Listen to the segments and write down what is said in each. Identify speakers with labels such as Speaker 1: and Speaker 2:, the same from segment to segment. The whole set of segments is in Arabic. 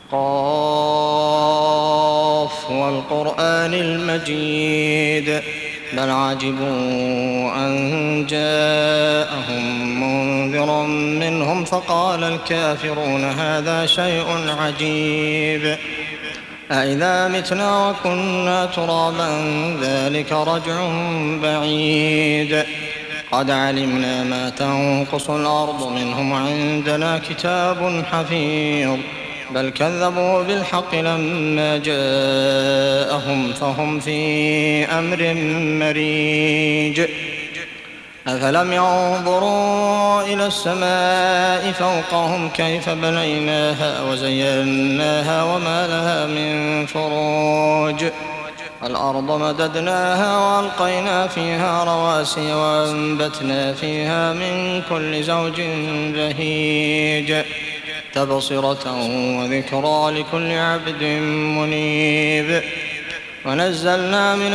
Speaker 1: قاف والقرآن المجيد بل عجبوا أن جاءهم منذر منهم فقال الكافرون هذا شيء عجيب أإذا متنا وكنا ترابا ذلك رجع بعيد قد علمنا ما تنقص الأرض منهم وعندنا كتاب حفيظ بل كذبوا بالحق لما جاءهم فهم في أمر مريج أفلم ينظروا إلى السماء فوقهم كيف بنيناها وزيناها وما لها من فروج الأرض مددناها وألقينا فيها رواسي وأنبتنا فيها من كل زوج بهيج تبصرة وذكرى لكل عبد منيب ونزلنا من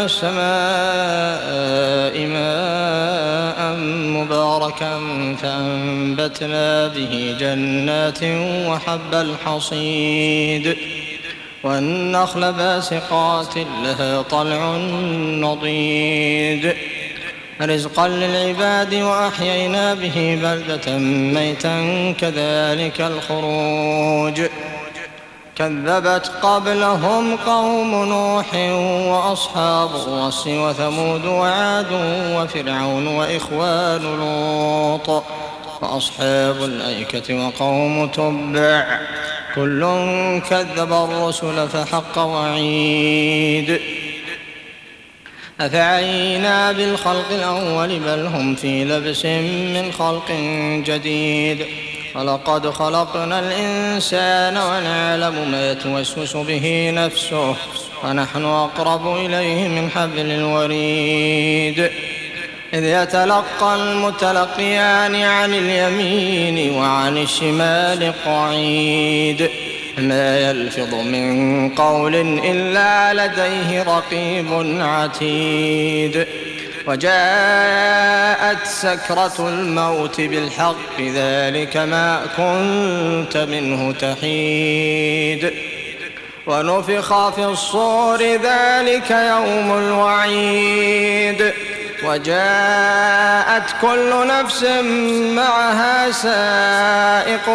Speaker 1: السماء ماء مباركا فأنبتنا به جنات وحب الحصيد والنخل باسقات لها طلع نضيد رزقا للعباد وأحيينا به بلدة ميتا كذلك الخروج كذبت قبلهم قوم نوح وأصحاب الرس وثمود وعاد وفرعون وإخوان لوط وأصحاب الأيكة وقوم تبع كل كذب الرسل فحق وعيد أفعينا بالخلق الأول بل هم في لبس من خلق جديد ولقد خلقنا الإنسان ونعلم ما يتوسوس به نفسه ونحن أقرب إليه من حبل الوريد إذ يتلقى المتلقيان عن اليمين وعن الشمال قعيد ما يلفظ من قول إلا لديه رقيب عتيد وجاءت سكرة الموت بالحق ذلك ما كنت منه تحيد ونفخ في الصور ذلك يوم الوعيد وجاءت كل نفس معها سائق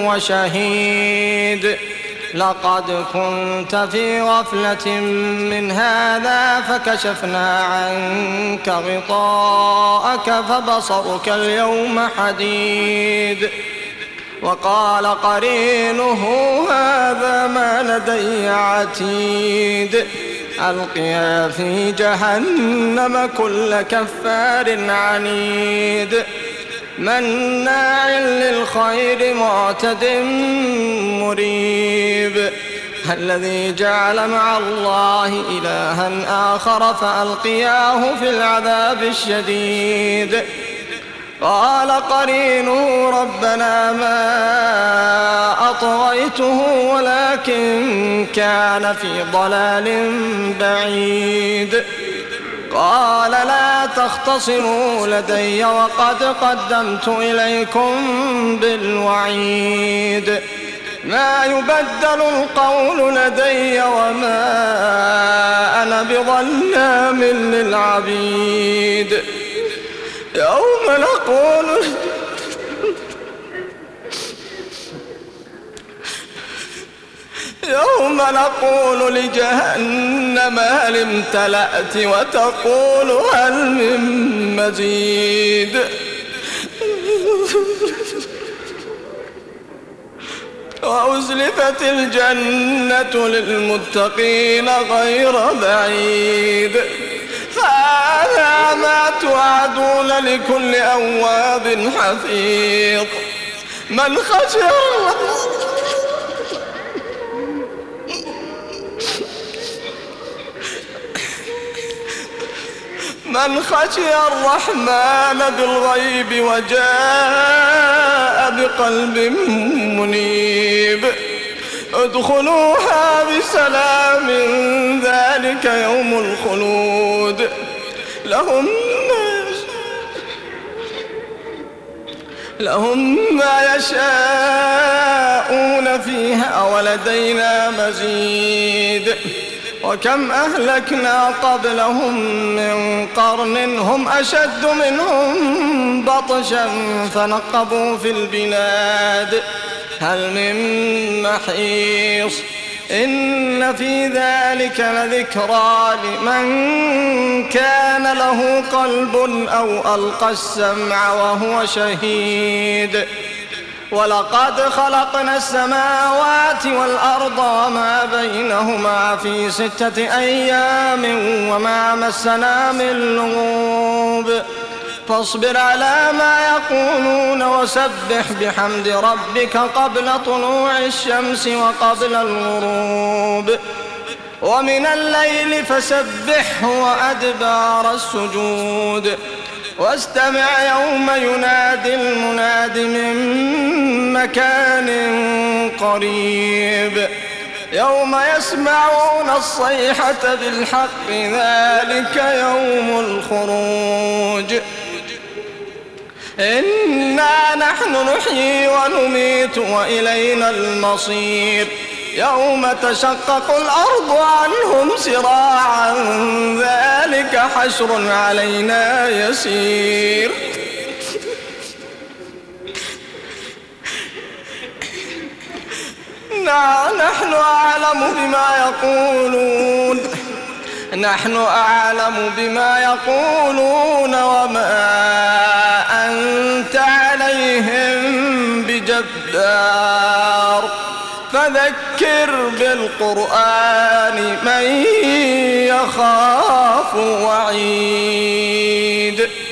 Speaker 1: وشهيد لقد كنت في غفلة من هذا فكشفنا عنك غطاءك فبصرك اليوم حديد وقال قرينه هذا ما لدي عتيد ألقيا في جهنم كل كفار عنيد مناع للخير معتد مريب الذي جعل مع الله إلها آخر فألقياه في العذاب الشديد قال قرينه ربنا ما أطغيته ولكن كان في ضلال بعيد قال لا تختصموا لدي وقد قدمت إليكم بالوعيد ما يبدل القول لدي وما أنا بظلام للعبيد يوم نقول لجهنم هل امتلأت وتقول هل من مزيد وأزلفت الجنة للمتقين غير بعيد هذا ما توعدون لكل أواب حفيظ من خشي الرحمن بالغيب وجاء بقلب منيب ادخلوها بسلام ذلك يوم الخلود لهم ما يشاءون فيها ولدينا مزيد. وكم أهلكنا قبلهم من قرن هم أشد منهم بطشا فنقبوا في البلاد هل من محيص. إن في ذلك لذكرى لمن كان له قلب أو ألقى السمع وهو شهيد. ولقد خلقنا السماوات والأرض وما بينهما في 6 أيام وما مسنا من لغوب. فاصبر على ما يقولون وسبح بحمد ربك قبل طلوع الشمس وقبل الغروب ومن الليل فسبحه وأدبار السجود. واستمع يوم ينادي المناد من مكان قريب يوم يسمعون الصيحة بالحق ذلك يوم الخروج. إنا نحن نحيي ونميت وإلينا المصير. يوم تشقق الأرض عنهم سراعا ذلك حشر علينا يسير. نحن أعلم بما يقولون وما أنت عليهم بجبار. فذكر بالقرآن من يخاف وعيد.